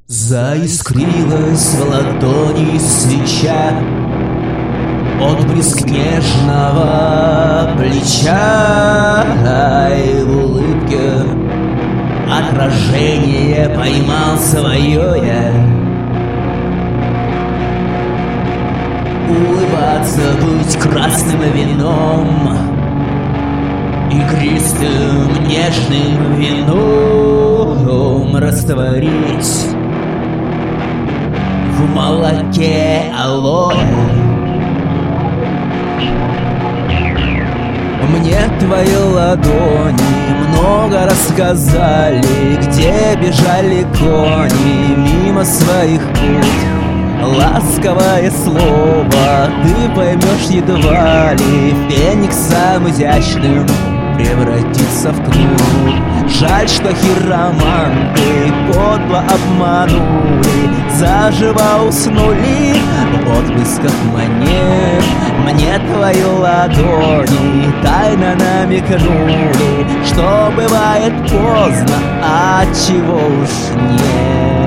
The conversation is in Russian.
Заискрилась в ладони свеча, отблеск нежного плеча, и в улыбке отражение поймал свое я. Улыбаться, быть красным вином, игристым нежным вином, растворить в молоке алоэ. Мне твои ладони много рассказали, где бежали кони мимо своих путь. Ласковое слово ты поймешь едва ли, фениксом изящным превратиться в кнут. Жаль, что хироманты подло обманули, заживо уснули в отблесках монет. Мне твои ладони тайно намекнули, что бывает поздно, а чего уж нет.